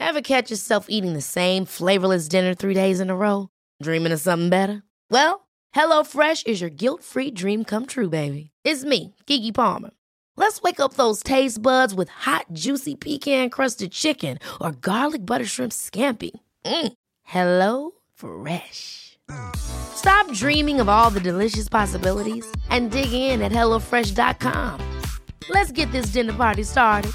Ever catch yourself eating the same flavorless dinner 3 days in a row? Dreaming of something better? Well, HelloFresh is your guilt-free dream come true, baby. It's me, Keke Palmer. Let's wake up those taste buds with hot, juicy pecan-crusted chicken or garlic butter shrimp scampi. Hello Fresh. Stop dreaming of all the delicious possibilities and dig in at HelloFresh.com. Let's get this dinner party started.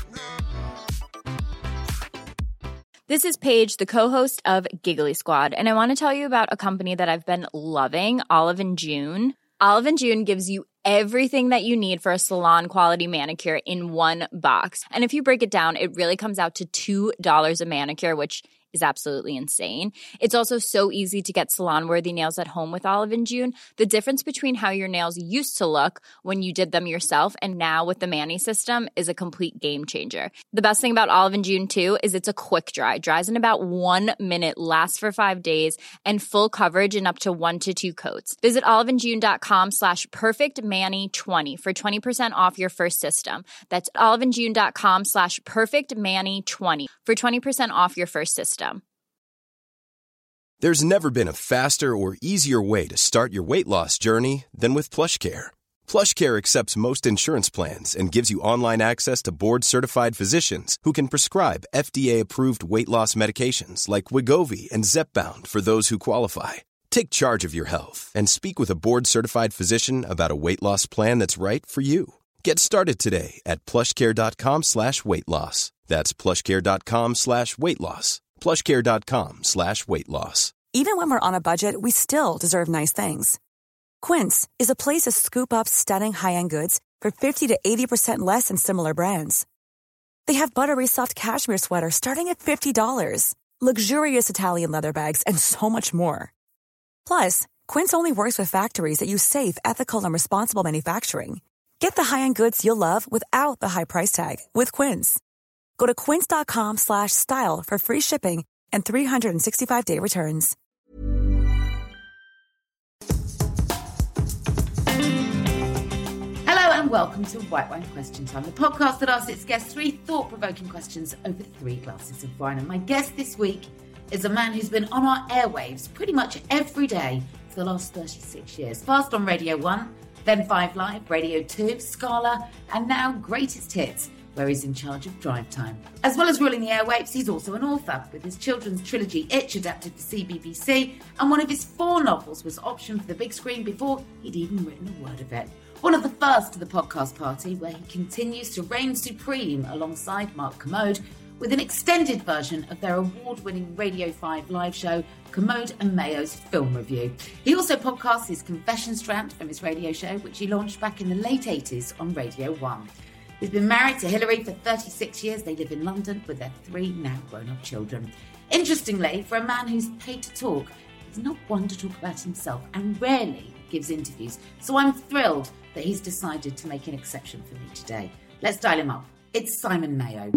This is Paige, the co-host of Giggly Squad, and I want to tell you about a company that I've been loving, Olive & June. Olive & June gives you everything that you need for a salon-quality manicure in one box. And if you break it down, it really comes out to $2 a manicure, which is absolutely insane. It's also so easy to get salon-worthy nails at home with Olive & June. The difference between how your nails used to look when you did them yourself and now with the Mani system is a complete game changer. The best thing about Olive & June, too, is it's a quick dry. Dries in about 1 minute, lasts for 5 days, and full coverage in up to 1 to 2 coats. Visit oliveandjune.com/perfectmani20 for 20% off your first system. That's oliveandjune.com/perfectmani20 for 20% off your first system. There's never been a faster or easier way to start your weight loss journey than with PlushCare. PlushCare accepts most insurance plans and gives you online access to board-certified physicians who can prescribe FDA-approved weight loss medications like Wegovy and Zepbound for those who qualify. Take charge of your health and speak with a board-certified physician about a weight loss plan that's right for you. Get started today at plushcare.com/weight loss. That's plushcare.com/weight loss. plushcare.com/weight loss. Even when we're on a budget, we still deserve nice things. Quince is a place to scoop up stunning high-end goods for 50 to 80% less than similar brands. They have buttery soft cashmere sweaters starting at $50, luxurious Italian leather bags, and so much more. Plus, Quince only works with factories that use safe, ethical, and responsible manufacturing. Get the high-end goods you'll love without the high price tag with Quince. Go to quince.com/style for free shipping and 365-day returns. Hello and welcome to White Wine Question Time, the podcast that asks its guests 3 thought-provoking questions over 3 glasses of wine. And my guest this week is a man who's been on our airwaves pretty much every day for the last 36 years. First on Radio 1, then 5 Live, Radio 2, Scala, and now Greatest Hits, where he's in charge of drive time. As well as ruling the airwaves, he's also an author, with his children's trilogy Itch adapted for CBBC, and one of his 4 novels was optioned for the big screen before he'd even written a word of it. One of the first to the podcast party, where he continues to reign supreme alongside Mark Kermode, with an extended version of their award-winning Radio 5 live show, Kermode and Mayo's Film Review. He also podcasts his Confession Strand from his radio show, which he launched back in the late 80s on Radio 1. He's been married to Hilary for 36 years. They live in London with their 3 now grown-up children. Interestingly, for a man who's paid to talk, he's not one to talk about himself and rarely gives interviews. So I'm thrilled that he's decided to make an exception for me today. Let's dial him up. It's Simon Mayo.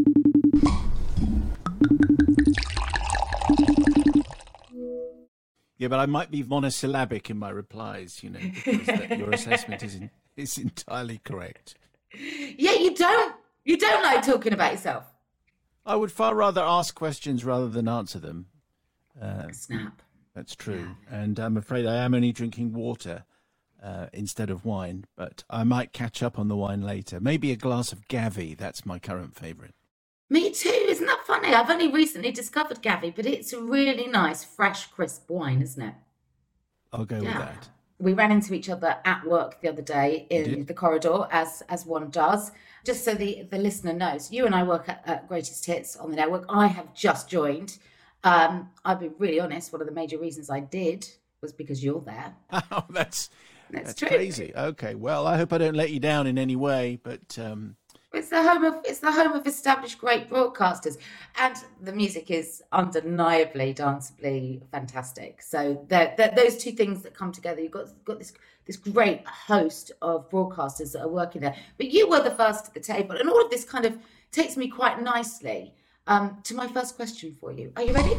Yeah, but I might be monosyllabic in my replies, because your assessment is entirely correct. Yeah, you don't like talking about yourself. I would far rather ask questions rather than answer them. Snap. That's true. Yeah. And I'm afraid I am only drinking water instead of wine, but I might catch up on the wine later. Maybe a glass of Gavi. That's my current favourite. Me too. Isn't that funny? I've only recently discovered Gavi, but it's a really nice, fresh, crisp wine, isn't it? I'll go with that. We ran into each other at work the other day in the corridor, as one does. Just so the listener knows, you and I work at Greatest Hits on the network. I have just joined. I'll be really honest, one of the major reasons I did was because you're there. Oh, that's true. Crazy. Okay, well, I hope I don't let you down in any way, but... It's the home of established great broadcasters, and the music is undeniably, danceably fantastic. So those 2 things that come together, you've got this great host of broadcasters that are working there. But you were the first at the table, and all of this kind of takes me quite nicely to my first question for you. Are you ready?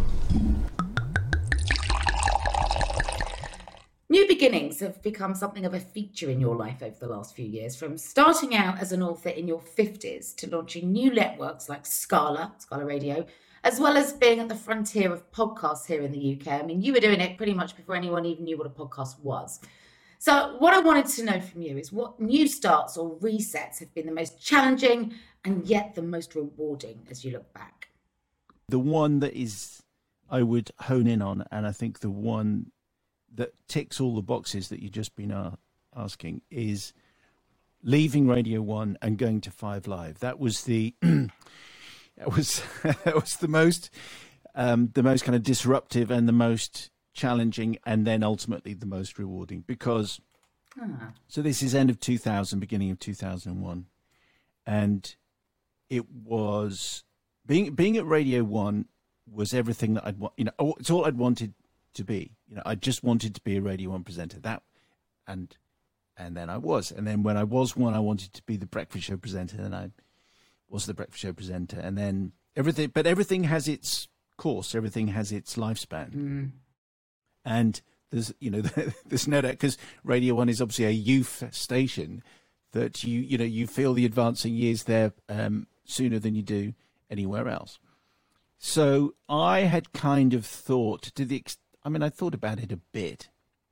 New beginnings have become something of a feature in your life over the last few years, from starting out as an author in your 50s to launching new networks like Scala Radio, as well as being at the frontier of podcasts here in the UK. I mean, you were doing it pretty much before anyone even knew what a podcast was. So what I wanted to know from you is what new starts or resets have been the most challenging and yet the most rewarding as you look back? The one that is, I would hone in on, and I think the one that ticks all the boxes that you've just been asking, is leaving Radio 1 and going to 5 Live. That was the that was the most kind of disruptive and the most challenging, and then ultimately the most rewarding, because so this is end of 2000, beginning of 2001, and it was being at Radio 1 was everything that I'd want. You know, it's all I'd wanted to be. You know, I just wanted to be a Radio 1 presenter. And then I was. And then when I was one, I wanted to be the breakfast show presenter, and I was the breakfast show presenter. And then everything has its course. Everything has its lifespan. And there's no doubt, because Radio 1 is obviously a youth station, that you feel the advancing years there sooner than you do anywhere else. So I had kind of thought I thought about it a bit,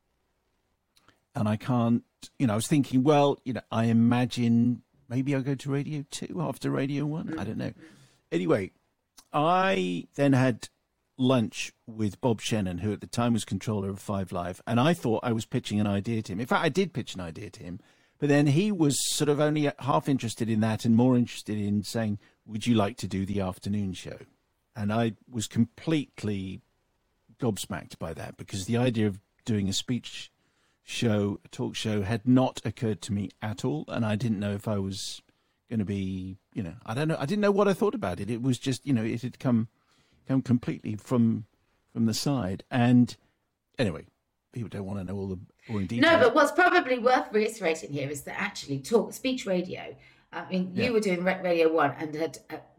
and I was thinking, well, I imagine maybe I'll go to Radio 2 after Radio 1. I don't know. Anyway, I then had lunch with Bob Shannon, who at the time was controller of 5 Live, and I thought I was pitching an idea to him. In fact, I did pitch an idea to him, but then he was sort of only half interested in that and more interested in saying, would you like to do the afternoon show? And I was completely gobsmacked by that, because the idea of doing a speech show, a talk show, had not occurred to me at all. And I didn't know if I was going to be, I don't know. I didn't know what I thought about it. It was just, it had come completely from the side. And anyway, people don't want to know all the boring details. No, but what's probably worth reiterating here is that actually speech radio, I mean, you were doing Radio 1 and had,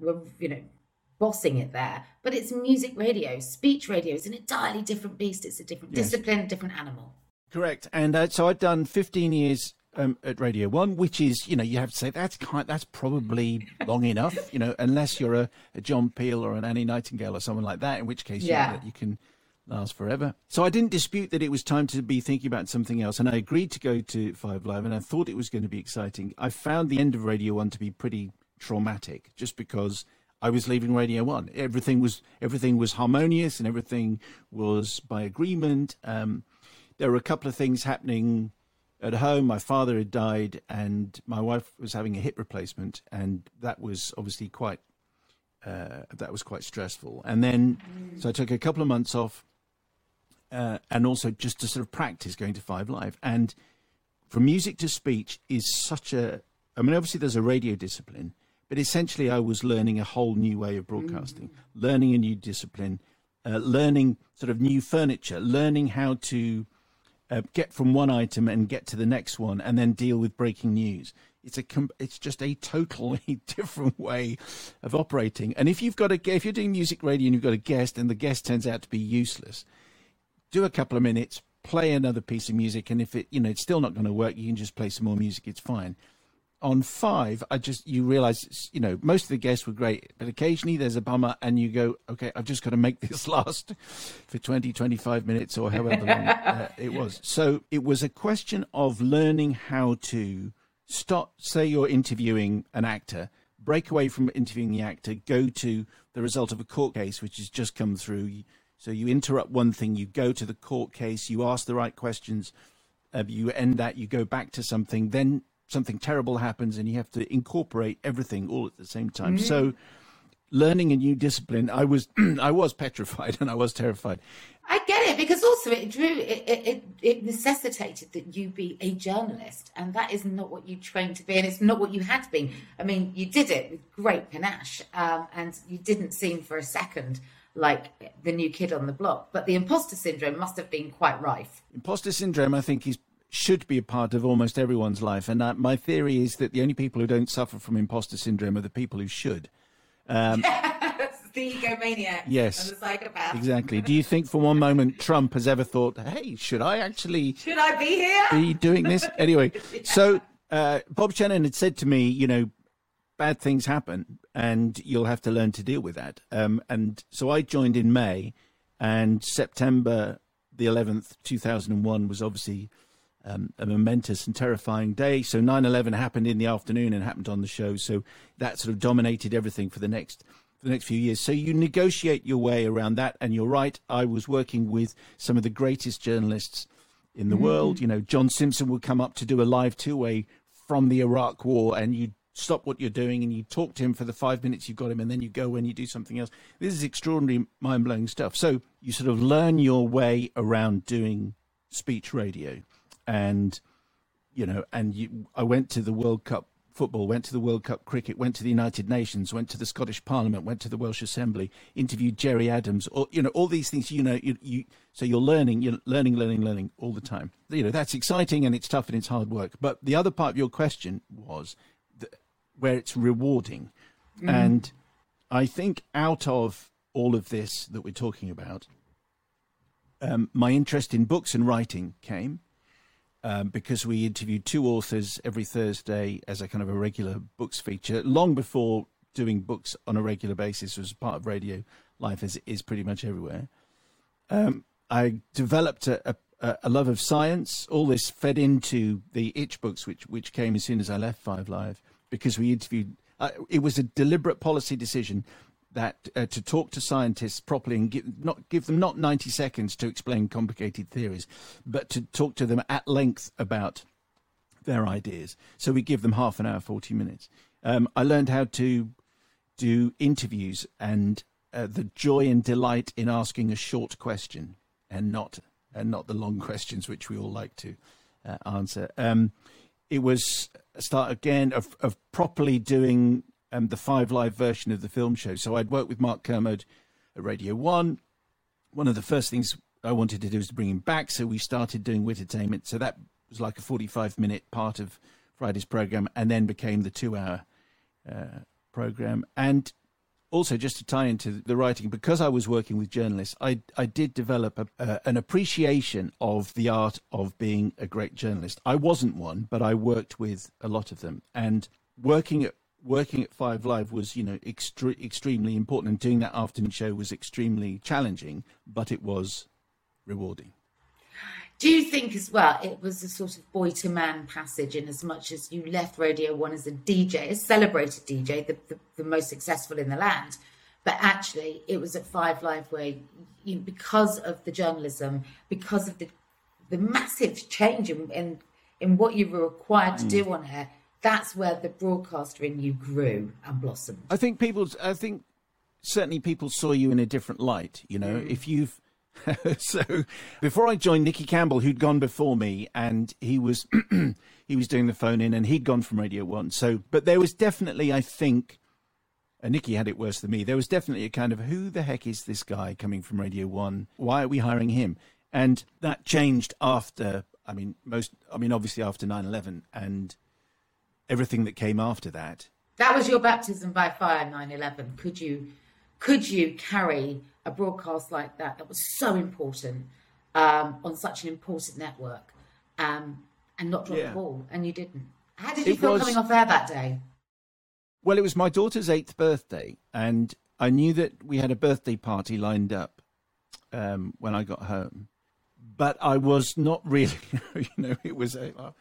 bossing it there, but it's music radio. Speech radio is an entirely different beast. It's a different discipline, different animal. Correct. And so I'd done 15 years at Radio 1, which is, you have to say that's probably long enough, unless you're a John Peel or an Annie Nightingale or someone like that, in which case you can last forever. So I didn't dispute that it was time to be thinking about something else, and I agreed to go to 5 Live, and I thought it was going to be exciting. I found the end of Radio 1 to be pretty traumatic, just because I was leaving Radio 1. Everything was harmonious, and everything was by agreement. There were a couple of things happening at home. My father had died, and my wife was having a hip replacement, and that was obviously quite stressful. And then, so I took a couple of months off, and also just to sort of practice going to 5 Live. And from music to speech is obviously there's a radio discipline, but essentially I was learning a whole new way of broadcasting, learning a new discipline, learning sort of new furniture, learning how to get from one item and get to the next one, and then deal with breaking news. It's just a totally different way of operating. And if you're doing music radio and you've got a guest, and the guest turns out to be useless, do a couple of minutes, play another piece of music, and if it's still not going to work, you can just play some more music. It's fine. On 5, you realize, most of the guests were great, but occasionally there's a bummer, and you go, okay, I've just got to make this last for 20, 25 minutes or however long it was. So it was a question of learning how to stop, say you're interviewing an actor, break away from interviewing the actor, go to the result of a court case, which has just come through. So you interrupt one thing, you go to the court case, you ask the right questions, you end that, you go back to something, then something terrible happens, and you have to incorporate everything all at the same time. So learning a new discipline, I was petrified, and I was terrified. I get it, because also it necessitated that you be a journalist, and that is not what you trained to be, and it's not what you had been. I mean, you did it with great panache, and you didn't seem for a second like the new kid on the block. But the imposter syndrome must have been quite rife. Imposter syndrome, I think, should be a part of almost everyone's life. And my theory is that the only people who don't suffer from imposter syndrome are the people who should. The egomaniac. Yes. And the psychopath. Exactly. Do you think for one moment Trump has ever thought, hey, should I be here? Be doing this? Anyway, so Bob Shannon had said to me, bad things happen, and you'll have to learn to deal with that. And so I joined in May, and September the 11th, 2001 was obviously a momentous and terrifying day. So 9/11 happened in the afternoon and happened on the show. So that sort of dominated everything for the next few years. So you negotiate your way around that. And you're right, I was working with some of the greatest journalists in the world. You know, John Simpson would come up to do a live two-way from the Iraq War, and you stop what you're doing and you talk to him for the 5 minutes you've got him, and then you go and you do something else. This is extraordinary, mind-blowing stuff. So you sort of learn your way around doing speech radio. And, you know, I went to the World Cup football, went to the World Cup cricket, went to the United Nations, went to the Scottish Parliament, went to the Welsh Assembly, interviewed Jerry Adams, or, you know, all these things, you know, so you're learning all the time. You know, that's exciting and it's tough and it's hard work. But the other part of your question was where it's rewarding. And I think out of all of this that we're talking about, my interest in books and writing came. Because we interviewed 2 authors every Thursday as a kind of a regular books feature, long before doing books on a regular basis was part of radio life, as it is pretty much everywhere. I developed a love of science. All this fed into the Itch books, which came as soon as I left 5 Live, because we interviewed. It was a deliberate policy decision that to talk to scientists properly and give them not 90 seconds to explain complicated theories, but to talk to them at length about their ideas. So we give them half an hour, 40 minutes. I learned how to do interviews and the joy and delight in asking a short question and not the long questions which we all like to answer. It was a start again of properly doing the 5 Live version of the film show. So I'd worked with Mark Kermode at Radio 1. One of the first things I wanted to do was to bring him back, so we started doing Wittertainment. So that was like a 45-minute part of Friday's programme, and then became the 2-hour programme. And also, just to tie into the writing, because I was working with journalists, I did develop an appreciation of the art of being a great journalist. I wasn't one, but I worked with a lot of them. And working at 5 Live was, you know, extremely important, and doing that afternoon show was extremely challenging, but it was rewarding. Do you think as well it was a sort of boy to man passage, in as much as you left Radio 1 as a DJ, a celebrated DJ, the most successful in the land, but actually it was at 5 Live where, you know, because of the journalism, because of the massive change in what you were required to do on air, that's where the broadcaster in you grew and blossomed. I think certainly people saw you in a different light. You know, if you've so before I joined, Nicky Campbell, who'd gone before me, and he was doing the phone in, and he'd gone from Radio 1. So, but there was definitely, I think, and Nicky had it worse than me. There was definitely a kind of, who the heck is this guy coming from Radio 1? Why are we hiring him? And that changed after. Obviously after 9/11 and everything that came after that. That was your baptism by fire, 9/11. Could you carry a broadcast like that was so important on such an important network and not drop the ball? And you didn't. How did you feel coming off air that day? Well, it was my daughter's 8th birthday, and I knew that we had a birthday party lined up when I got home. But I was not really, you know, it was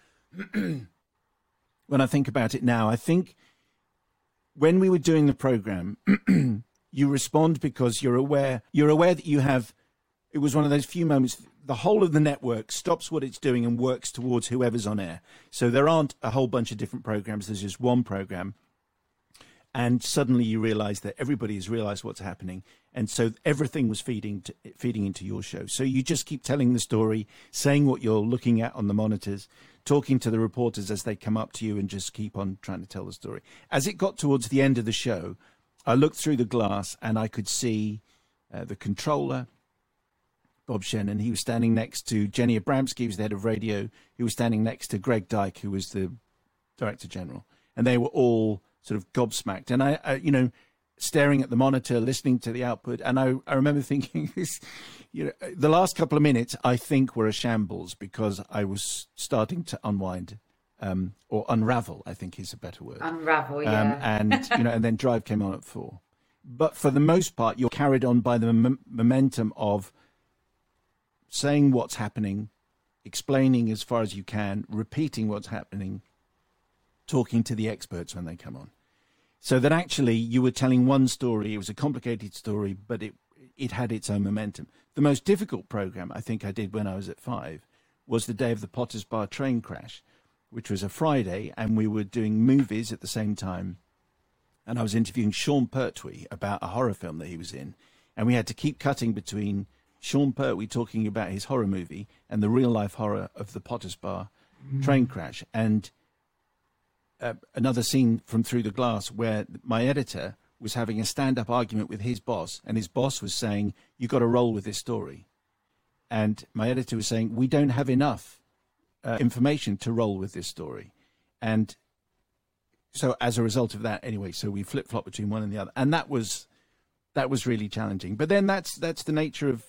when I think about it now, I think when we were doing the programme, you respond because you're aware that you have, it was one of those few moments, the whole of the network stops what it's doing and works towards whoever's on air. So there aren't a whole bunch of different programmes, there's just one programme. And suddenly you realise that everybody has realised what's happening. And so everything was feeding into your show. So you just keep telling the story, saying what you're looking at on the monitors, talking to the reporters as they come up to you, and just keep on trying to tell the story. As it got towards the end of the show, I looked through the glass and I could see the controller, Bob Shannon. He was standing next to Jenny Abramsky, who was the head of radio. He was standing next to Greg Dyke, who was the Director General. And they were all sort of gobsmacked. And I staring at the monitor, listening to the output. And I remember thinking, the last couple of minutes, I think, were a shambles, because I was starting to unwind or unravel, I think is a better word. Unravel, yeah. And then Drive came on at 4. But for the most part, you're carried on by the momentum of saying what's happening, explaining as far as you can, repeating what's happening, talking to the experts when they come on. So that actually you were telling one story. It was a complicated story, but it had its own momentum. The most difficult program I think I did when I was at 5 was the day of the Potters Bar train crash, which was a Friday, and we were doing movies at the same time. And I was interviewing Sean Pertwee about a horror film that he was in. And we had to keep cutting between Sean Pertwee talking about his horror movie and the real-life horror of the Potters Bar train crash. And another scene from Through the Glass where my editor was having a stand-up argument with his boss, and his boss was saying, "You've got to roll with this story." And my editor was saying, "We don't have enough information to roll with this story." And so as a result of that, anyway, so we flip-flop between one and the other. And that was really challenging. But then that's the nature of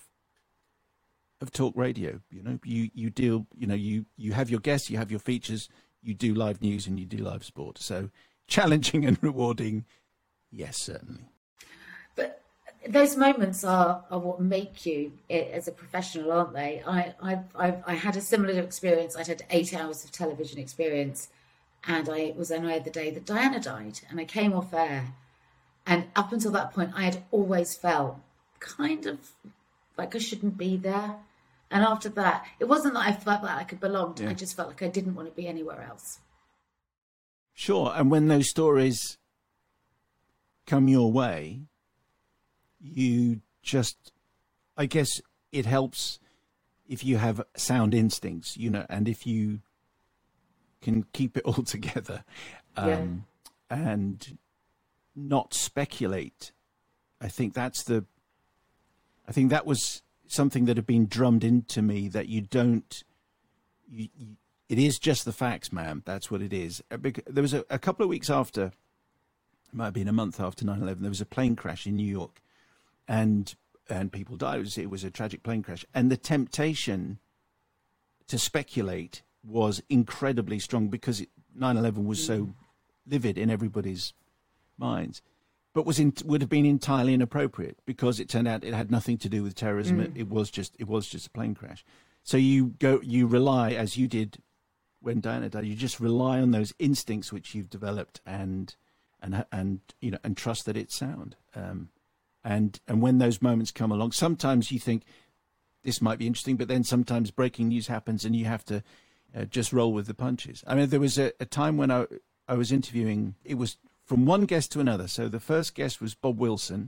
talk radio. You know, you deal, you know, you have your guests, you have your features, you do live news and you do live sport. So challenging and rewarding, yes, certainly. But those moments are what make you as a professional, aren't they? I had a similar experience. I'd had 8 hours of television experience, and I was on air the day that Diana died, and I came off air. And up until that point, I had always felt kind of like I shouldn't be there. And after that, it wasn't that I felt like I could belong. Yeah. I just felt like I didn't want to be anywhere else. Sure. And when those stories come your way, you just, I guess it helps if you have sound instincts, you know, and if you can keep it all together and not speculate. I think that was something that had been drummed into me, that you don't, it is just the facts, ma'am. That's what it is. There was a couple of weeks after, it might have been a month after 9/11, there was a plane crash in New York, and people died. It was a tragic plane crash. And the temptation to speculate was incredibly strong because 9/11 was so vivid in everybody's minds, but would have been entirely inappropriate because it turned out it had nothing to do with terrorism. It was just a plane crash. So you rely, as you did when Diana died, you just rely on those instincts which you've developed and you know, and trust that it's sound. And when those moments come along, sometimes you think this might be interesting, but then sometimes breaking news happens and you have to just roll with the punches. I mean, there was a time when I was interviewing, it was from one guest to another. So the first guest was Bob Wilson,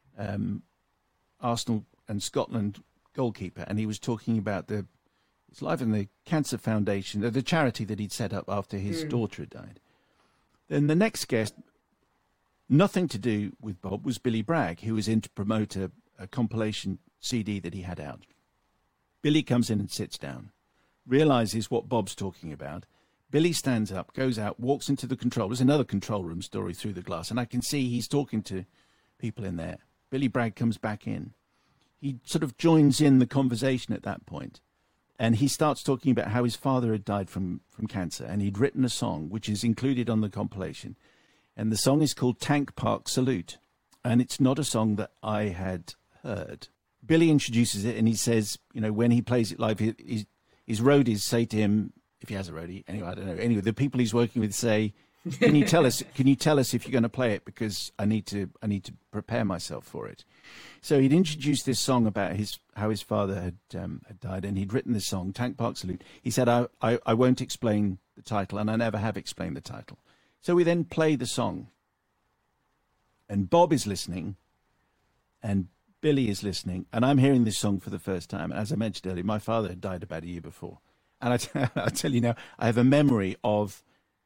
Arsenal and Scotland goalkeeper, and he was talking about his life in the Cancer Foundation, the charity that he'd set up after his daughter had died. Then the next guest, nothing to do with Bob, was Billy Bragg, who was in to promote a compilation CD that he had out. Billy comes in and sits down, realizes what Bob's talking about. Billy stands up, goes out, walks into the control. There's another control room story Through the Glass, and I can see he's talking to people in there. Billy Bragg comes back in. He sort of joins in the conversation at that point, and he starts talking about how his father had died from cancer, and he'd written a song which is included on the compilation, and the song is called Tank Park Salute, and it's not a song that I had heard. Billy introduces it, and he says, you know, when he plays it live, his roadies say to him, if he has a roadie, anyway, I don't know. Anyway, the people he's working with say, "Can you tell us if you're going to play it, because I need to prepare myself for it." So he'd introduced this song about how his father had died, and he'd written this song, Tank Park Salute. He said, "I won't explain the title, and I never have explained the title." So we then play the song, and Bob is listening, and Billy is listening, and I'm hearing this song for the first time. And as I mentioned earlier, my father had died about a year before. And I tell you now, I have a memory of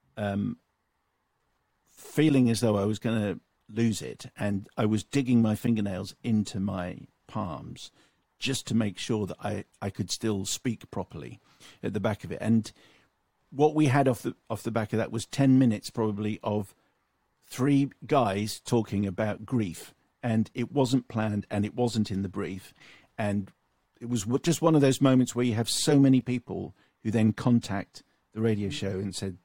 feeling as though I was going to lose it. And I was digging my fingernails into my palms just to make sure that I could still speak properly at the back of it. And what we had off the back of that was 10 minutes probably of 3 guys talking about grief. And it wasn't planned, and it wasn't in the brief. And it was just one of those moments where you have so many people who then contact the radio show and said,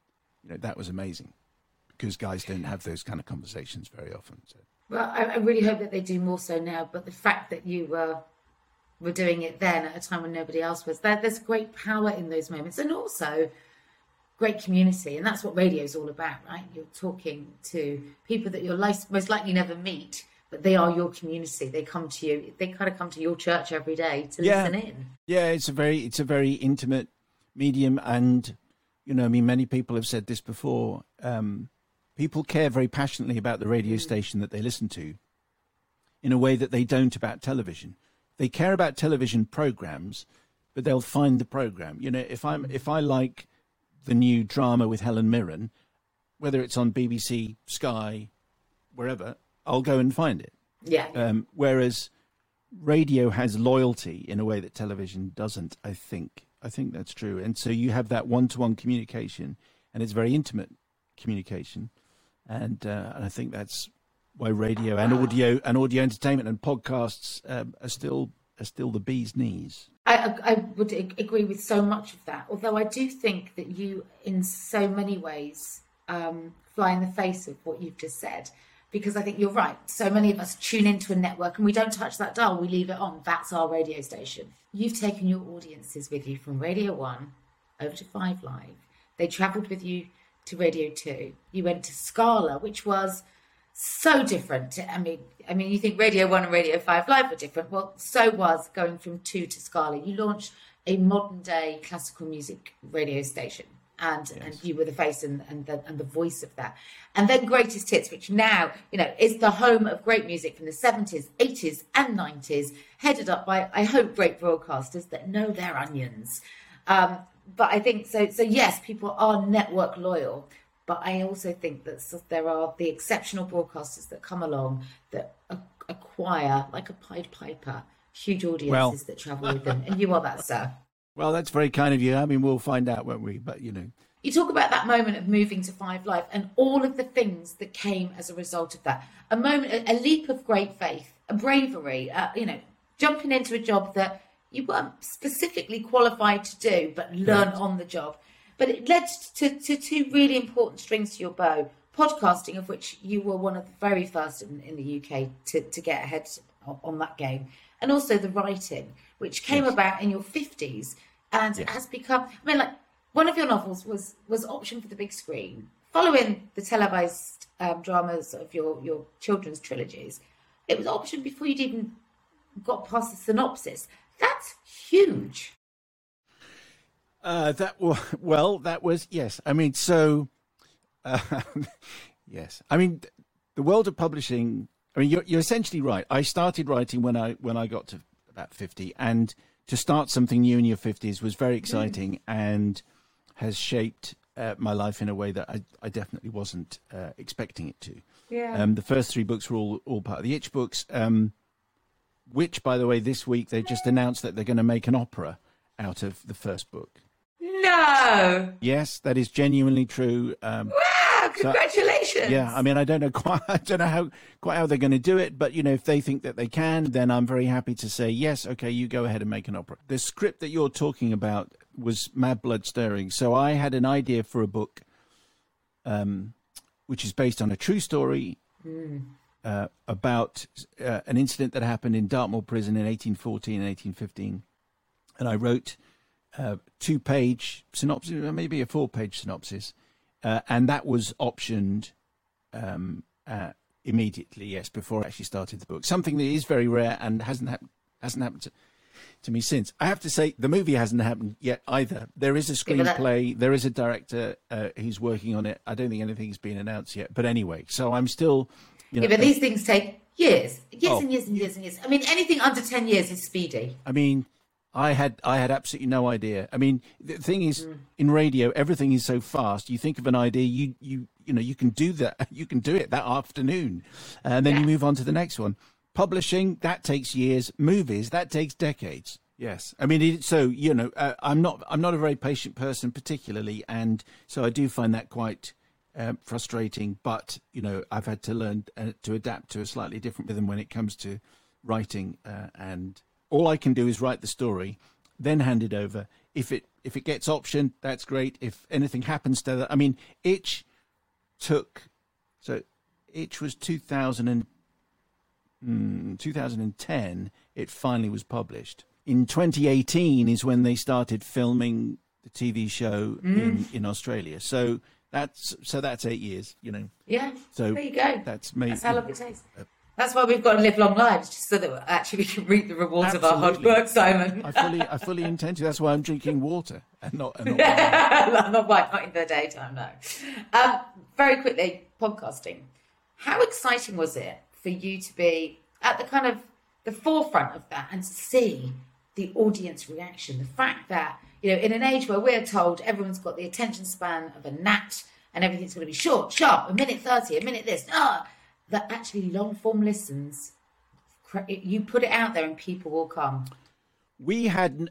that was amazing, because guys don't have those kind of conversations very often. So. Well, I really hope that they do more so now. But the fact that you were doing it then at a time when nobody else was, there's great power in those moments, and also great community. And that's what radio is all about, right? You're talking to people that you'll most likely never meet, but they are your community. They come to you. They kind of come to your church every day to listen in. Yeah, it's a very intimate medium, and many people have said this before. People care very passionately about the radio station that they listen to, in a way that they don't about television. They care about television programs, but they'll find the program. If I like the new drama with Helen Mirren, whether it's on BBC, Sky, wherever, I'll go and find it. Yeah. Whereas radio has loyalty in a way that television doesn't, I think. I think that's true. And so you have that one-to-one communication, and it's very intimate communication. And I think that's why radio and audio entertainment and podcasts are still the bee's knees. I would agree with so much of that. Although I do think that you, in so many ways, fly in the face of what you've just said. Because I think you're right. So many of us tune into a network and we don't touch that dial. We leave it on. That's our radio station. You've taken your audiences with you from Radio 1 over to 5 Live. They travelled with you to Radio 2. You went to Scala, which was so different. I mean, you think Radio 1 and Radio 5 Live were different. Well, so was going from 2 to Scala. You launched a modern-day classical music radio station. And you were the face and the voice of that. And then Greatest Hits, which now, is the home of great music from the 70s, 80s and 90s, headed up by, I hope, great broadcasters that know their onions. But I think, so yes, people are network loyal. But I also think that there are the exceptional broadcasters that come along that acquire, like a Pied Piper, huge audiences that travel with them. And you are that, sir. Well, that's very kind of you. I mean, we'll find out, won't we? But, You talk about that moment of moving to 5 Live and all of the things that came as a result of that. A moment, a leap of great faith, a bravery, jumping into a job that you weren't specifically qualified to do, but learn on the job. But it led to 2 really important strings to your bow. Podcasting, of which you were one of the very first in the UK to get ahead on that game. And also the writing, which came about in your 50s and has become, one of your novels was optioned for the big screen, following the televised dramas of your children's trilogies. It was optioned before you'd even got past the synopsis. That's huge. That was, yes. Yes. The world of publishing, you're essentially right. I started writing when I got to about 50, and to start something new in your 50s was very exciting and has shaped my life in a way that I definitely wasn't expecting it to. Yeah. The first 3 books were all part of the Itch books, which, by the way, this week they just announced that they're going to make an opera out of the first book. No. Yes, that is genuinely true. Wow! Congratulations. I don't know quite how they're going to do it, but if they think that they can, then I'm very happy to say yes. Okay, you go ahead and make an opera. The script that you're talking about was mad blood stirring. So I had an idea for a book, which is based on a true story about an incident that happened in Dartmoor Prison in 1814 and 1815, and I wrote 2-page synopsis, maybe a 4-page synopsis, and that was optioned immediately, yes, before I actually started the book. Something that is very rare and hasn't happened to me since. I have to say, the movie hasn't happened yet either. There is a screenplay, there is a director who's working on it. I don't think anything's been announced yet. But anyway, so I'm still... but these things take years and years and years and years. Anything under 10 years is speedy. I had absolutely no idea. The thing is, in radio, everything is so fast. You think of an idea, you can do that. You can do it that afternoon, and then you move on to the next one. Publishing, that takes years. Movies, that takes decades. Yes, I'm not a very patient person particularly, and so I do find that quite frustrating. But I've had to learn to adapt to a slightly different rhythm when it comes to writing and. All I can do is write the story, then hand it over. if it gets optioned, that's great. If anything happens to that, I mean, Itch was 2010. It finally was published. In 2018 is when they started filming the TV show in Australia. So that's 8 years, you know. Yeah. So there you go. That's how long it takes. That's why we've got to live long lives, just so that actually we can reap the rewards of our hard work, Simon. I fully intend to. That's why I'm drinking water and not wine. not in the daytime, no. Very quickly, podcasting. How exciting was it for you to be at the kind of the forefront of that and see the audience reaction? The fact that, you know, in an age where we're told everyone's got the attention span of a gnat and everything's going to be short, sharp, a minute 30, a minute this, that actually long form listens, you put it out there and people will come. We had,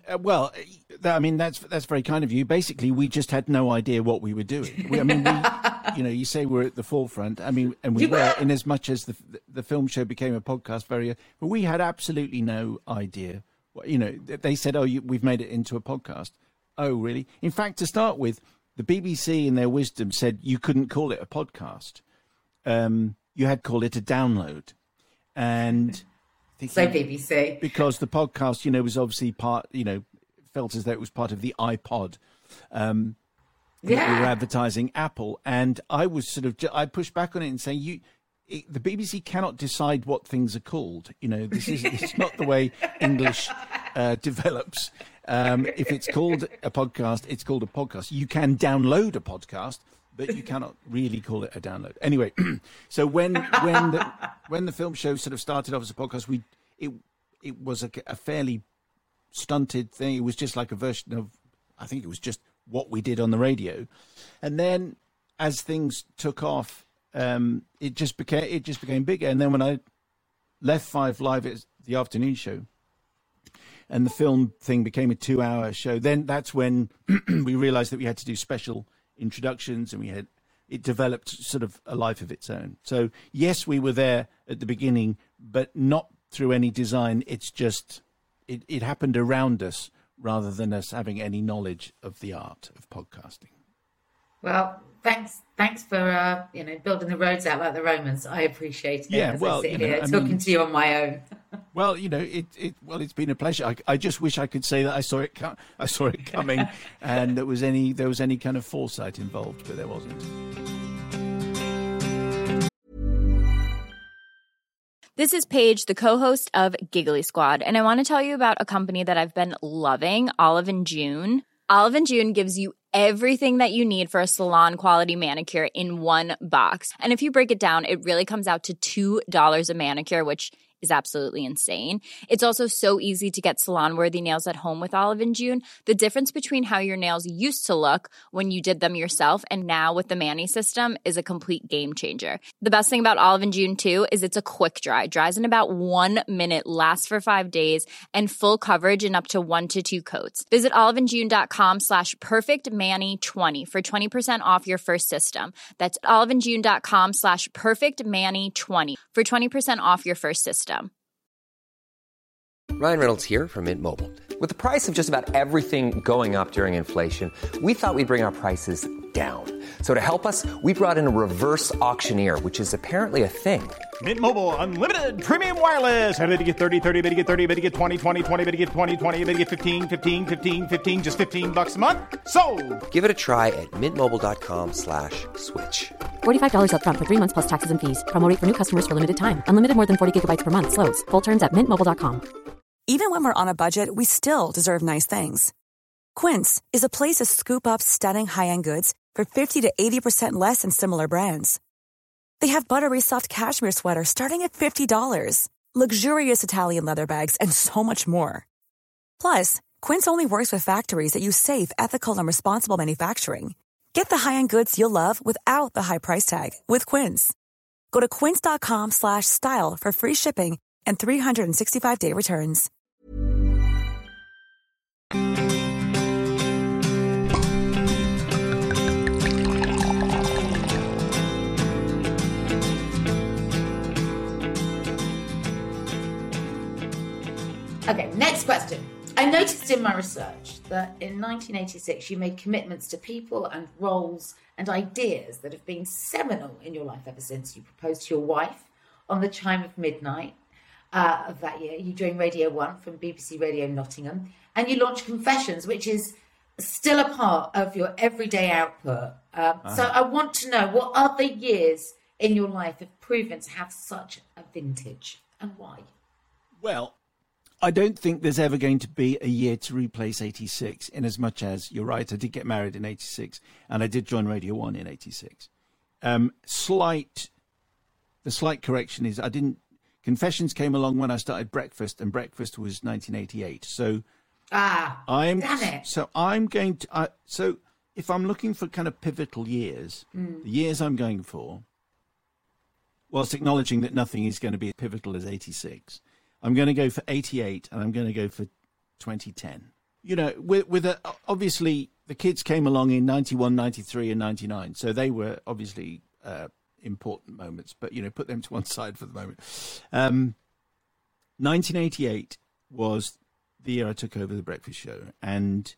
that's very kind of you. Basically, we just had no idea what we were doing. You say we're at the forefront. I mean, and we were, in as much as the film show became a podcast but we had absolutely no idea. You know, they said, we've made it into a podcast. Oh, really? In fact, to start with, the BBC in their wisdom said you couldn't call it a podcast. You had to call it a download. And so BBC. Because the podcast, you know, was obviously felt as though it was part of the iPod. We were advertising Apple. And I was I pushed back on it and saying, the BBC cannot decide what things are called. You know, it's not the way English develops. If it's called a podcast, it's called a podcast. You can download a podcast, but you cannot really call it a download. Anyway, so when the film show sort of started off as a podcast, it was a fairly stunted thing. It was just like a version of, I think it was just what we did on the radio. And then as things took off, it just became bigger. And then when I left 5 Live, it's the afternoon show, and the film thing became a 2-hour show, then that's when we realized that we had to do special introductions, and it developed sort of a life of its own. So yes, we were there at the beginning, but not through any design. It's just it happened around us rather than us having any knowledge of the art of podcasting. Well, thanks for building the roads out like the Romans. I appreciate it. Yeah, I sit here talking to you on my own. Well, it's been a pleasure. I just wish I could say that I saw it coming, and there was any kind of foresight involved, but there wasn't. This is Paige, the co-host of Giggly Squad, and I want to tell you about a company that I've been loving, Olive & June. Olive & June gives you everything that you need for a salon-quality manicure in one box. And if you break it down, it really comes out to $2 a manicure, which is absolutely insane. It's also so easy to get salon-worthy nails at home with Olive & June. The difference between how your nails used to look when you did them yourself and now with the Mani system is a complete game changer. The best thing about Olive & June, too, is it's a quick dry. Dries in about 1 minute, lasts for 5 days, and full coverage in up to 1 to 2 coats. Visit oliveandjune.com/perfectmani20 for 20% off your first system. That's oliveandjune.com/perfectmani20 for 20% off your first system. Ryan Reynolds here from Mint Mobile. With the price of just about everything going up during inflation, we thought we'd bring our prices down. So to help us, we brought in a reverse auctioneer, which is apparently a thing. Mint Mobile Unlimited Premium Wireless. How to get 30, 30, bit to get 30, bit to get 20, 20, 20, bit to get 20, 20, bit to get 15, 15, 15, 15, just $15 a month? Sold! Give it a try at mintmobile.com/switch. $45 up front for 3 months plus taxes and fees. Promo rate for new customers for limited time. Unlimited more than 40 gigabytes per month. Slows full terms at mintmobile.com. Even when we're on a budget, we still deserve nice things. Quince is a place to scoop up stunning high-end goods for 50 to 80% less than similar brands. They have buttery soft cashmere sweaters starting at $50, luxurious Italian leather bags, and so much more. Plus, Quince only works with factories that use safe, ethical, and responsible manufacturing. Get the high-end goods you'll love without the high price tag with Quince. Go to quince.com/style for free shipping and 365-day returns. Okay, next question. I noticed in my research that in 1986 you made commitments to people and roles and ideas that have been seminal in your life ever since. You proposed to your wife on the chime of midnight of that year. You joined Radio 1 from BBC Radio Nottingham, and you launched Confessions, which is still a part of your everyday output. So I want to know, what other years in your life have proven to have such a vintage, and why? Well, I don't think there's ever going to be a year to replace 86, in as much as, you're right, I did get married in 86, and I did join Radio 1 in 86. The slight correction is Confessions came along when I started Breakfast, and Breakfast was 1988. So damn it. So I'm going to, so if I'm looking for kind of pivotal years, the years I'm going for, whilst acknowledging that nothing is going to be as pivotal as 86, I'm going to go for 88, and I'm going to go for 2010. You know, obviously the kids came along in 91, 93, and 99, so they were obviously important moments, but, you know, put them to one side for the moment. 1988 was the year I took over the Breakfast Show, and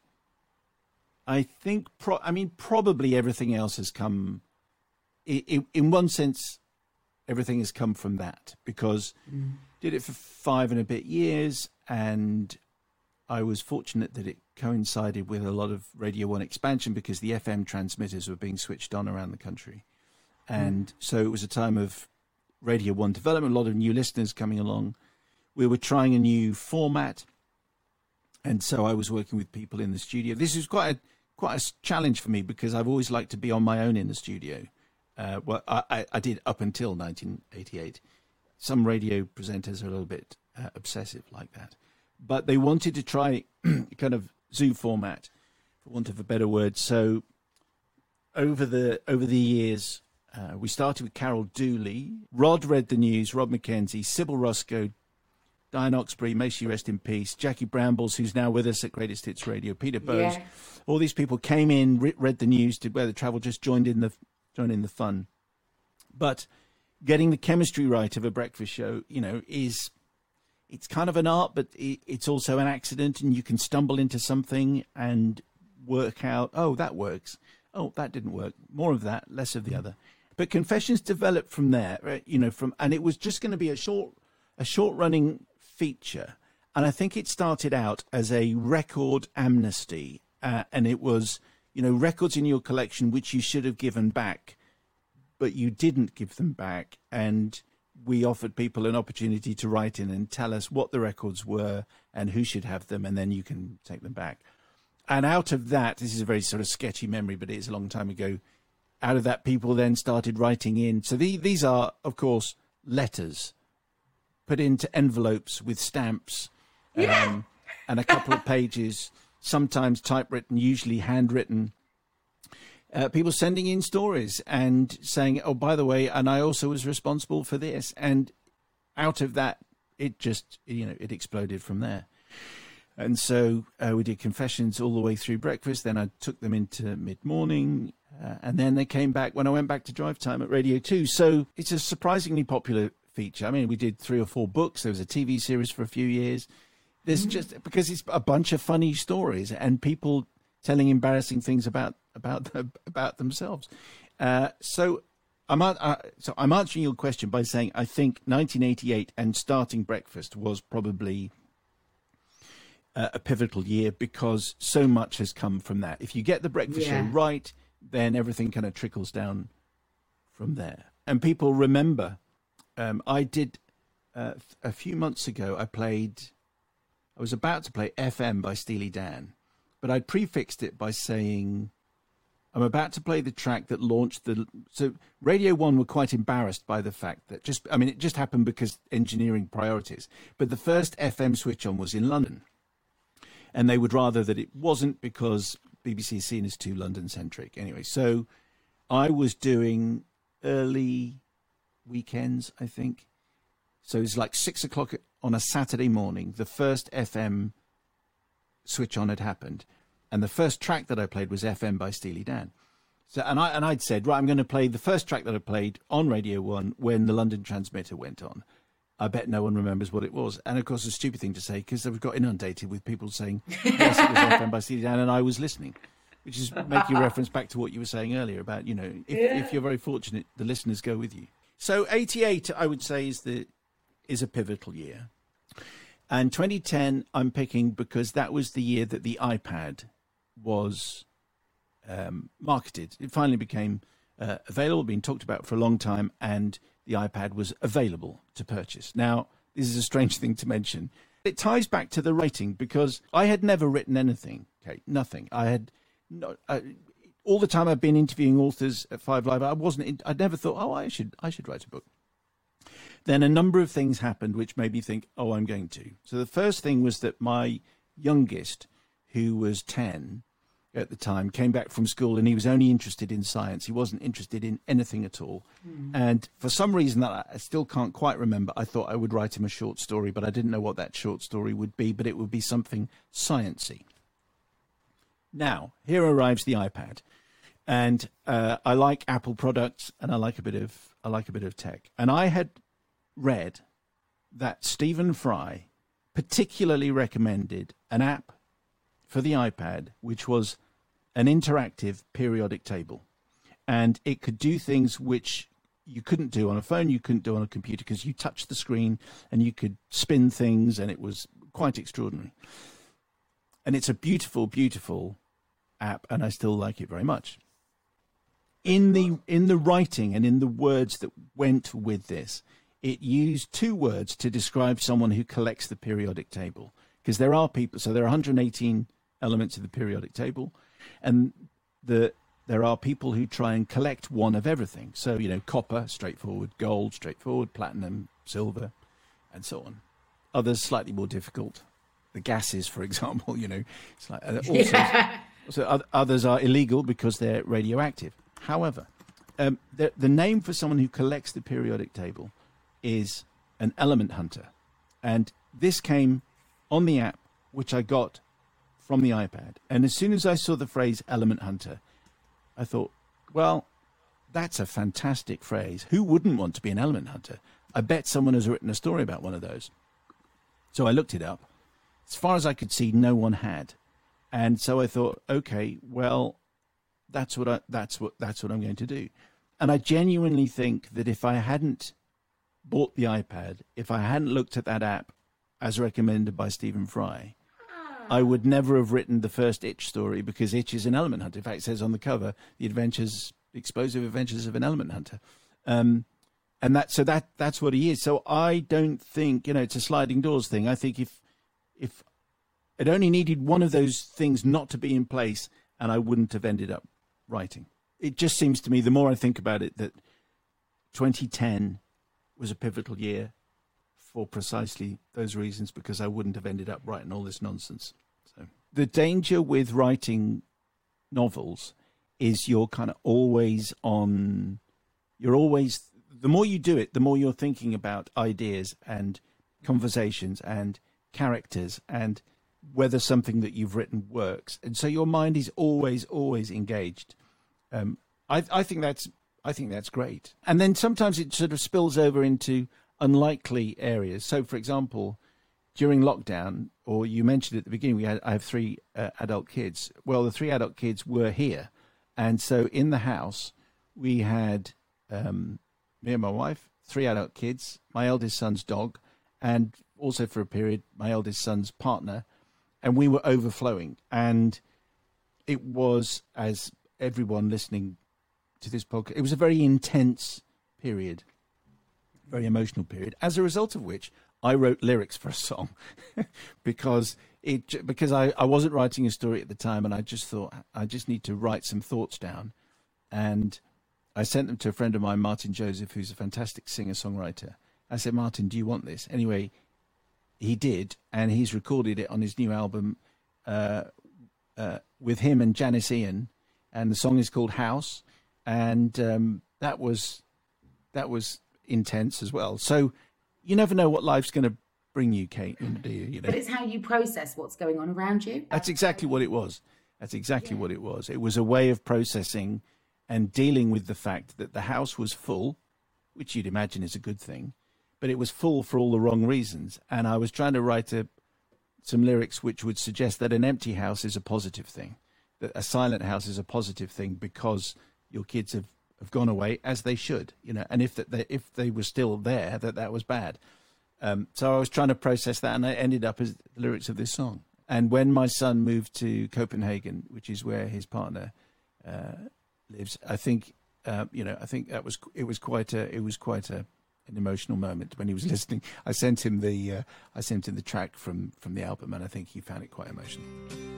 I think, probably everything else has come, in one sense, everything has come from that, because did it for 5 and a bit years, and I was fortunate that it coincided with a lot of Radio 1 expansion, because the FM transmitters were being switched on around the country. And so it was a time of Radio 1 development, a lot of new listeners coming along. We were trying a new format, and so I was working with people in the studio. This was quite a challenge for me, because I've always liked to be on my own in the studio. Well, I did up until 1988. Some radio presenters are a little bit obsessive like that. But they wanted to try kind of zoo format, for want of a better word. So over the years, we started with Carol Dooley. Rod read the news, Rob McKenzie, Sybil Roscoe, Diane Oxbury, may she rest in peace, Jackie Brambles, who's now with us at Greatest Hits Radio, Peter Bowes. Yeah. All these people came in, read the news, did Where the Travel, just joined in the fun. But getting the chemistry right of a breakfast show, you know, it's kind of an art, but it's also an accident, and you can stumble into something and work out, oh, that works. Oh, that didn't work. More of that, less of the other. But Confessions developed from there, right? You know, and it was just going to be a short running feature. And I think it started out as a record amnesty, and it was, you know, records in your collection which you should have given back, but you didn't give them back. And we offered people an opportunity to write in and tell us what the records were and who should have them, and then you can take them back. And out of that, this is a very sort of sketchy memory, but it's a long time ago. Out of that, people then started writing in. So these are, of course, letters put into envelopes with stamps, and a couple of pages, sometimes typewritten, usually handwritten. People sending in stories and saying, oh, by the way, and I also was responsible for this. And out of that, it just, you know, it exploded from there. And so we did Confessions all the way through Breakfast. Then I took them into mid-morning. And then they came back when I went back to Drive Time at Radio 2. So it's a surprisingly popular feature. I mean, we did 3 or 4 books. There was a TV series for a few years. There's just, because it's a bunch of funny stories and people telling embarrassing things about themselves. So I'm answering your question by saying I think 1988 and starting Breakfast was probably a pivotal year, because so much has come from that. If you get the Breakfast Show right, then everything kind of trickles down from there. And people remember, I did a few months ago, I was about to play FM by Steely Dan, but I'd prefixed it by saying, I'm about to play the track that launched so Radio 1 were quite embarrassed by the fact that it just happened because engineering priorities, but the first FM switch on was in London. And they would rather that it wasn't, because BBC is seen as too London-centric. Anyway, so I was doing early weekends, I think. So it's like 6 o'clock on a Saturday morning. The first FM switch on had happened. And the first track that I played was FM by Steely Dan. So, and I'd said, right, I'm going to play the first track that I played on Radio 1 when the London transmitter went on. I bet no one remembers what it was. And, of course, a stupid thing to say because we've got inundated with people saying, yes, it was FM by Steely Dan, and I was listening, which is making reference back to what you were saying earlier about, if you're very fortunate, the listeners go with you. So 88, I would say, is a pivotal year. And 2010, I'm picking because that was the year that the iPad was marketed. It finally became available, been talked about for a long time, and the iPad was available to purchase. Now, this is a strange thing to mention. It ties back to the writing because I had never written anything, Kate, nothing. I had all the time I've been interviewing authors at Five Live, I'd never thought, I should write a book. Then a number of things happened which made me think, I'm going to. So the first thing was that my youngest, who was 10 at the time, came back from school and he was only interested in science. He wasn't interested in anything at all. And for some reason that I still can't quite remember, I thought I would write him a short story, but I didn't know what that short story would be, but it would be something sciencey. Now, here arrives the iPad. And I like Apple products and I like a bit of tech. And I had read that Stephen Fry particularly recommended an app for the iPad, which was an interactive periodic table. And it could do things which you couldn't do on a phone, you couldn't do on a computer, because you touched the screen and you could spin things, and it was quite extraordinary. And it's a beautiful, beautiful app, and I still like it very much. In the writing and in the words that went with this, it used two words to describe someone who collects the periodic table. Because there are people, so there are 118 elements of the periodic table, and there are people who try and collect one of everything. So, copper, straightforward, gold, straightforward, platinum, silver, and so on. Others slightly more difficult. The gases, for example, it's like also others are illegal because they're radioactive. However, the name for someone who collects the periodic table is an element hunter. And this came on the app, which I got from the iPad. And as soon as I saw the phrase element hunter, I thought, well, that's a fantastic phrase. Who wouldn't want to be an element hunter? I bet someone has written a story about one of those. So I looked it up. As far as I could see, no one had. And so I thought, okay, well, that's what I'm going to do. And I genuinely think that if I hadn't bought the iPad, if I hadn't looked at that app as recommended by Stephen Fry, I would never have written the first Itch story, because Itch is an element hunter. In fact, it says on the cover, the explosive adventures of an element hunter. And that's what he is. So I don't think, it's a sliding doors thing. I think if it only needed one of those things not to be in place, and I wouldn't have ended up writing. It just seems to me, the more I think about it, that 2010 was a pivotal year for precisely those reasons, because I wouldn't have ended up writing all this nonsense. So the danger with writing novels is you're kind of always on, the more you do it, the more you're thinking about ideas and conversations and characters and whether something that you've written works. And so your mind is always engaged. I think that's great. And then sometimes it sort of spills over into unlikely areas. So, for example, during lockdown, or you mentioned at the beginning, I have 3 adult kids. Well, the 3 adult kids were here. And so in the house, we had me and my wife, 3 adult kids, my eldest son's dog, and also for a period, my eldest son's partner. And we were overflowing. And it was, as everyone listening to this podcast, it was a very intense period, very emotional period, as a result of which I wrote lyrics for a song because I wasn't writing a story at the time, and I just thought I just need to write some thoughts down. And I sent them to a friend of mine, Martin Joseph, who's a fantastic singer-songwriter. I said, Martin, do you want this? Anyway, he did, and he's recorded it on his new album with him and Janice Ian, and the song is called House, and that was intense as well. So you never know what life's going to bring you, Kate, do you? But it's how you process what's going on around you. That's exactly what it was. What it was. It was a way of processing and dealing with the fact that the house was full, which you'd imagine is a good thing, but it was full for all the wrong reasons. And I was trying to write some lyrics which would suggest that an empty house is a positive thing, that a silent house is a positive thing because your kids have gone away, as they should, and if they were still there, that was bad. So I was trying to process that, and I ended up as the lyrics of this song. And when my son moved to Copenhagen, which is where his partner lives, I think it was quite an emotional moment when he was listening. I sent him the track from the album, and I think he found it quite emotional.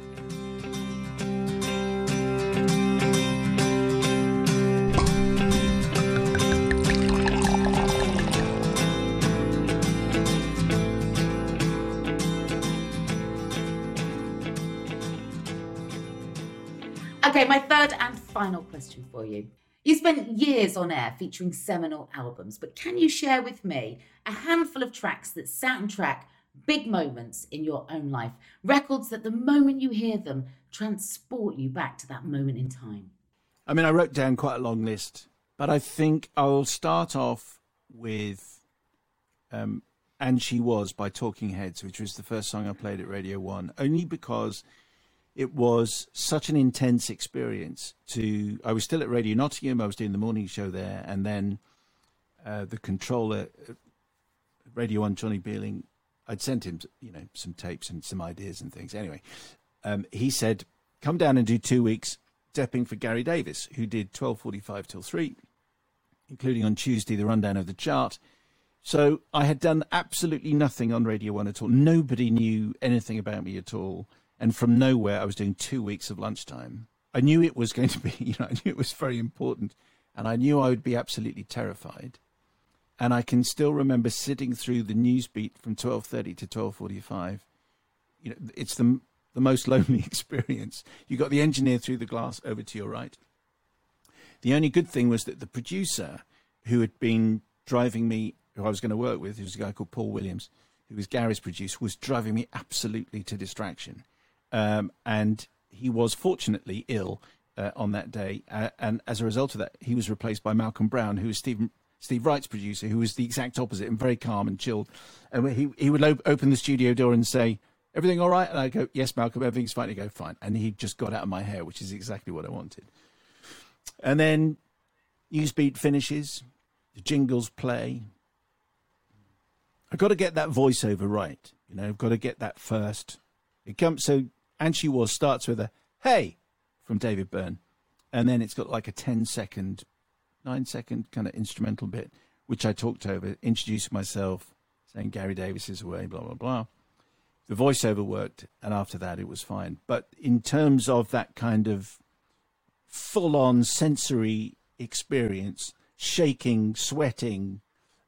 Okay, my third and final question for you. You spent years on air featuring seminal albums, but can you share with me a handful of tracks that soundtrack big moments in your own life? Records that the moment you hear them transport you back to that moment in time. I mean, I wrote down quite a long list, but I think I'll start off with And She Was by Talking Heads, which was the first song I played at Radio 1, only because it was such an intense experience. I was still at Radio Nottingham, I was doing the morning show there, and then the controller at Radio 1, Johnny Beerling, I'd sent him, some tapes and some ideas and things. Anyway, he said, come down and do 2 weeks stepping for Gary Davis, who did 12:45 till 3, including on Tuesday, the rundown of the chart. So I had done absolutely nothing on Radio 1 at all. Nobody knew anything about me at all. And from nowhere, I was doing 2 weeks of lunchtime. I knew it was going to be, I knew it was very important. And I knew I would be absolutely terrified. And I can still remember sitting through the news beat from 12:30 to 12:45. It's the most lonely experience. You got the engineer through the glass over to your right. The only good thing was that the producer who had been driving me, who I was going to work with, who was a guy called Paul Williams, who was Gary's producer, was driving me absolutely to distraction. And he was fortunately ill on that day. And as a result of that, he was replaced by Malcolm Brown, who was Steve Wright's producer, who was the exact opposite and very calm and chilled. And he would open the studio door and say, everything all right? And I go, yes, Malcolm, everything's fine. He'd go, fine. And he just got out of my hair, which is exactly what I wanted. And then Newsbeat finishes, the jingles play. I've got to get that voiceover right. I've got to get that first. It comes, so And She Was starts with a, hey, from David Byrne. And then it's got like a 9-second kind of instrumental bit, which I talked over, introducing myself, saying Gary Davis is away, blah, blah, blah. The voiceover worked, and after that it was fine. But in terms of that kind of full-on sensory experience, shaking, sweating,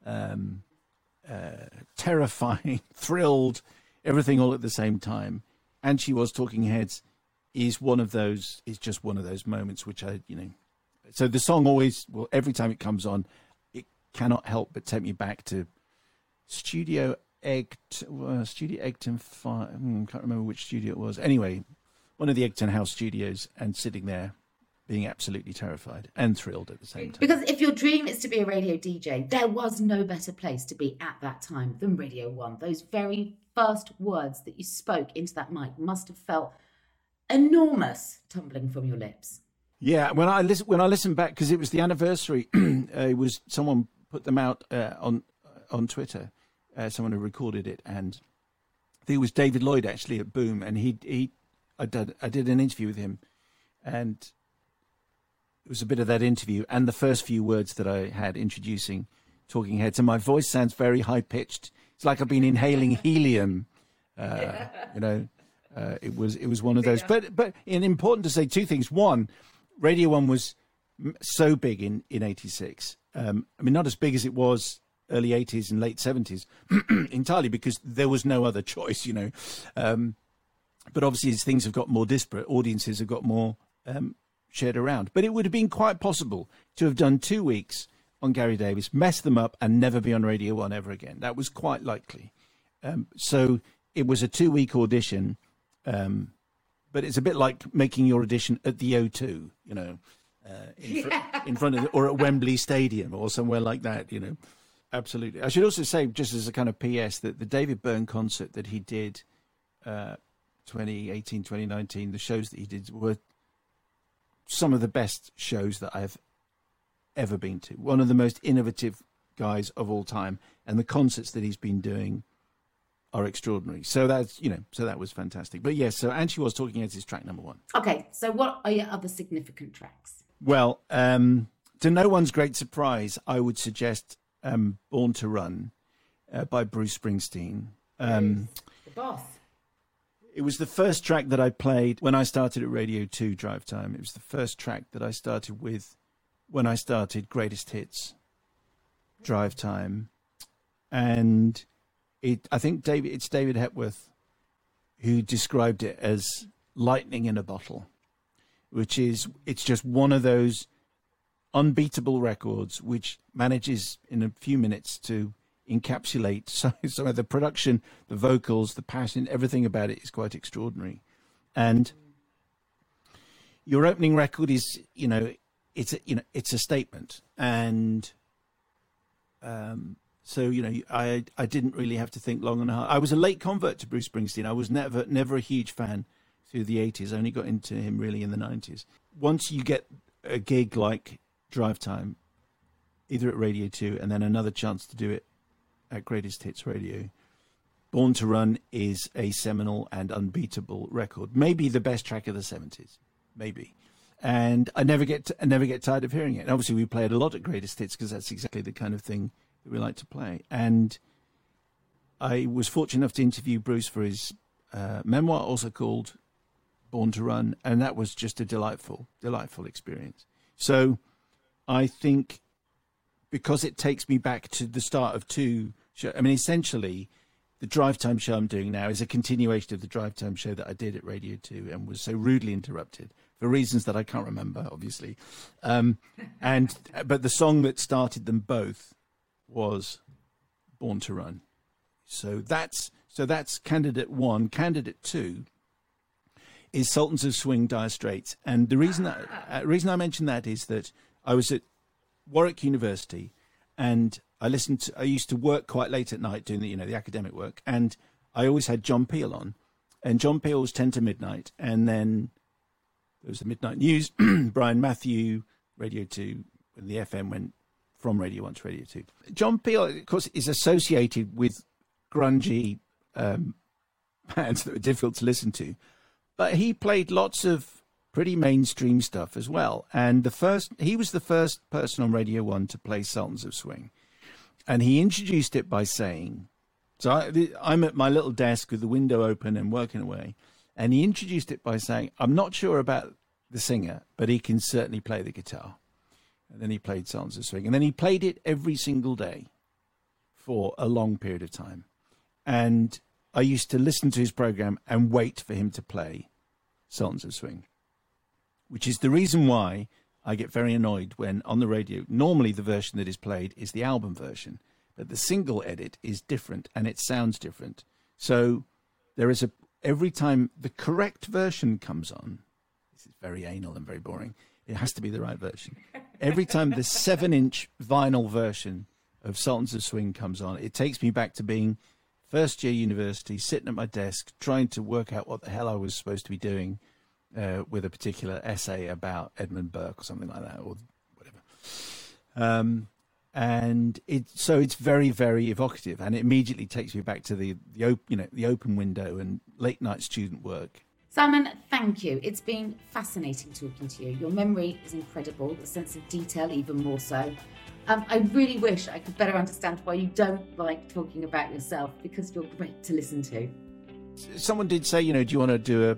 terrifying, thrilled, everything all at the same time, And She Was, Talking Heads is just one of those moments which so the song always, every time it comes on, it cannot help but take me back to Studio Egton 5, I can't remember which studio it was. Anyway, one of the Egton House studios, and sitting there being absolutely terrified and thrilled at the same time. Because if your dream is to be a radio DJ, there was no better place to be at that time than Radio 1. Those very first words that you spoke into that mic must have felt enormous tumbling from your lips. Yeah, when I listened back, because it was the anniversary, someone put them out on Twitter. Someone who recorded it, and I think it was David Lloyd actually at Boom, and I did an interview with him, and it was a bit of that interview and the first few words that I had introducing Talking Heads, and my voice sounds very high pitched. It's like I've been inhaling helium. It was one of those. But it's important to say two things. One, Radio 1 was so big in '86. I mean, not as big as it was early 80s and late 70s, entirely because there was no other choice, But obviously, as things have got more disparate, audiences have got more shared around. But it would have been quite possible to have done 2 weeks on Gary Davis, mess them up, and never be on Radio 1 ever again. That was quite likely. So it was a 2-week audition, but it's a bit like making your audition at the O2, in front of, or at Wembley Stadium or somewhere like that, Absolutely. I should also say, just as a kind of PS, that the David Byrne concert that he did 2018, 2019, the shows that he did were some of the best shows that I've ever been to. One of the most innovative guys of all time. And the concerts that he's been doing are extraordinary. So that's, so that was fantastic. But yes, so And She Was Talking Heads is track number 1. Okay, so what are your other significant tracks? Well, to no one's great surprise, I would suggest Born to Run by Bruce Springsteen. The boss. It was the first track that I played when I started at Radio 2 Drive Time. It was the first track that I started with when I started Greatest Hits Drive Time. And I think it's David Hepworth who described it as lightning in a bottle, it's just one of those unbeatable records which manages in a few minutes to encapsulate some of the production, the vocals, the passion, everything about it is quite extraordinary. And your opening record is, it's a statement. And so, I didn't really have to think long and hard. I was a late convert to Bruce Springsteen. I was never a huge fan through the 80s. I only got into him really in the 90s. Once you get a gig like Drive Time, either at Radio 2 and then another chance to do it at Greatest Hits Radio, Born to Run is a seminal and unbeatable record. Maybe the best track of the 70s, maybe. And I never get tired of hearing it. And obviously, we play it a lot at Greatest Hits because that's exactly the kind of thing that we like to play. And I was fortunate enough to interview Bruce for his memoir, also called Born to Run, and that was just a delightful experience. So I think because it takes me back to the start of 2 shows, I mean, essentially, the Drive Time show I'm doing now is a continuation of the Drive Time show that I did at Radio 2 and was so rudely interrupted for reasons that I can't remember, obviously. But the song that started them both was Born to Run. So that's candidate 1. Candidate 2 is Sultans of Swing, Dire Straits. And the reason I mention that is that I was at Warwick University and I used to work quite late at night doing the academic work, and I always had John Peel on, and John Peel was 10 to midnight, and then there was the Midnight News, Brian Matthew, Radio 2, and the FM went from Radio 1 to Radio 2. John Peel, of course, is associated with grungy bands that were difficult to listen to, but he played lots of pretty mainstream stuff as well. And he was the first person on Radio 1 to play Sultans of Swing. And he introduced it by saying, so I'm at my little desk with the window open and working away, and he introduced it by saying, I'm not sure about the singer, but he can certainly play the guitar. And then he played Sultans of Swing. And then he played it every single day for a long period of time. And I used to listen to his program and wait for him to play Sultans of Swing, which is the reason why I get very annoyed when on the radio, normally the version that is played is the album version, but the single edit is different and it sounds different. So there is every time the correct version comes on, this is very anal and very boring, it has to be the right version. Every time the 7-inch vinyl version of Sultans of Swing comes on, it takes me back to being first year university, sitting at my desk, trying to work out what the hell I was supposed to be doing with a particular essay about Edmund Burke or something like that, or whatever. And it's very, very evocative, and it immediately takes me back to the open window and late night student work. Simon, thank you. It's been fascinating talking to you. Your memory is incredible, the sense of detail even more so. I really wish I could better understand why you don't like talking about yourself, because you're great to listen to. Someone did say, do you want to do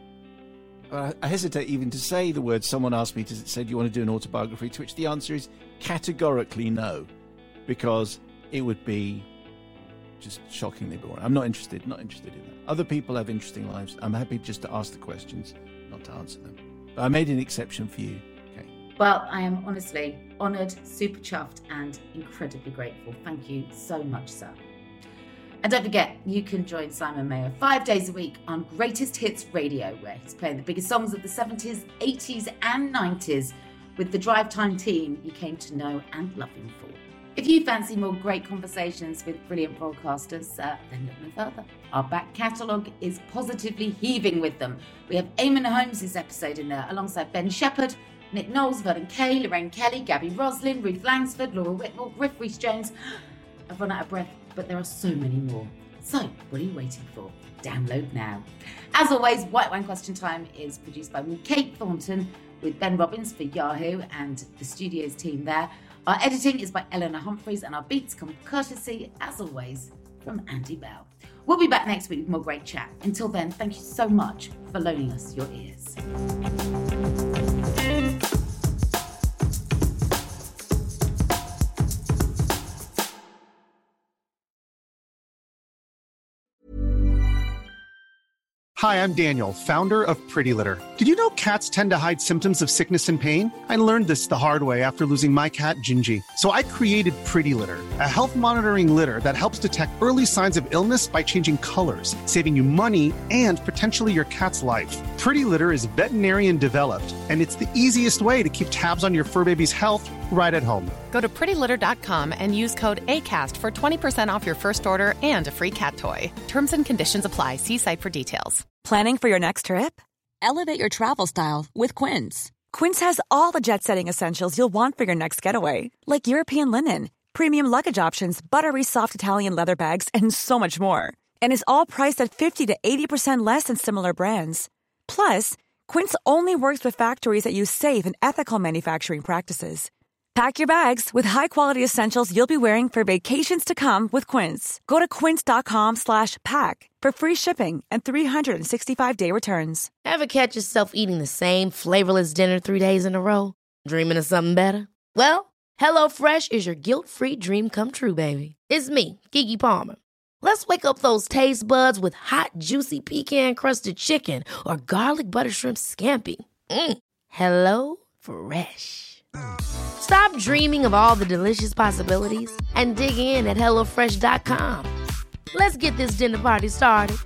I hesitate even to say the word. Someone asked me to say, do you want to do an autobiography? To which the answer is categorically no, because it would be just shockingly boring. I'm not interested in that. Other people have interesting lives. I'm happy just to ask the questions, not to answer them. But I made an exception for you. Okay. Well, I am honestly honoured, super chuffed and incredibly grateful. Thank you so much, sir. And don't forget, you can join Simon Mayo 5 days a week on Greatest Hits Radio, where he's playing the biggest songs of the 70s, 80s and 90s with the Drive Time team you came to know and love him for. If you fancy more great conversations with brilliant broadcasters, then look no further. Our back catalogue is positively heaving with them. We have Eamon Holmes' episode in there, alongside Ben Shepherd, Nick Knowles, Vernon Kay, Lorraine Kelly, Gabby Roslin, Ruth Langsford, Laura Whitmore, Griff Rhys-Jones. I've run out of breath, but there are so many more. So, what are you waiting for? Download now. As always, White Wine Question Time is produced by me, Kate Thornton, with Ben Robbins for Yahoo and the studios team there. Our editing is by Eleanor Humphreys, and our beats come courtesy, as always, from Andy Bell. We'll be back next week with more great chat. Until then, thank you so much for loaning us your ears. Hi, I'm Daniel, founder of Pretty Litter. Did you know cats tend to hide symptoms of sickness and pain? I learned this the hard way after losing my cat, Gingy. So I created Pretty Litter, a health monitoring litter that helps detect early signs of illness by changing colors, saving you money and potentially your cat's life. Pretty Litter is veterinarian developed, and it's the easiest way to keep tabs on your fur baby's health right at home. Go to prettylitter.com and use code ACAST for 20% off your first order and a free cat toy. Terms and conditions apply. See site for details. Planning for your next trip? Elevate your travel style with Quince. Quince has all the jet-setting essentials you'll want for your next getaway, like European linen, premium luggage options, buttery soft Italian leather bags, and so much more. And is all priced at 50 to 80% less than similar brands. Plus, Quince only works with factories that use safe and ethical manufacturing practices. Pack your bags with high-quality essentials you'll be wearing for vacations to come with Quince. Go to quince.com/pack for free shipping and 365-day returns. Ever catch yourself eating the same flavorless dinner 3 days in a row? Dreaming of something better? Well, HelloFresh is your guilt-free dream come true, baby. It's me, Keke Palmer. Let's wake up those taste buds with hot, juicy pecan-crusted chicken or garlic butter shrimp scampi. HelloFresh. Stop dreaming of all the delicious possibilities and dig in at HelloFresh.com. Let's get this dinner party started.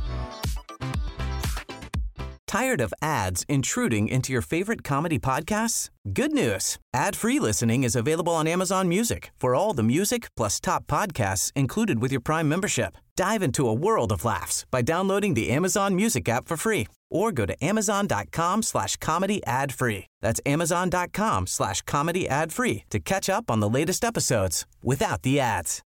Tired of ads intruding into your favorite comedy podcasts? Good news. Ad-free listening is available on Amazon Music for all the music plus top podcasts included with your Prime membership. Dive into a world of laughs by downloading the Amazon Music app for free or go to amazon.com/comedy ad-free. That's amazon.com/comedy ad-free to catch up on the latest episodes without the ads.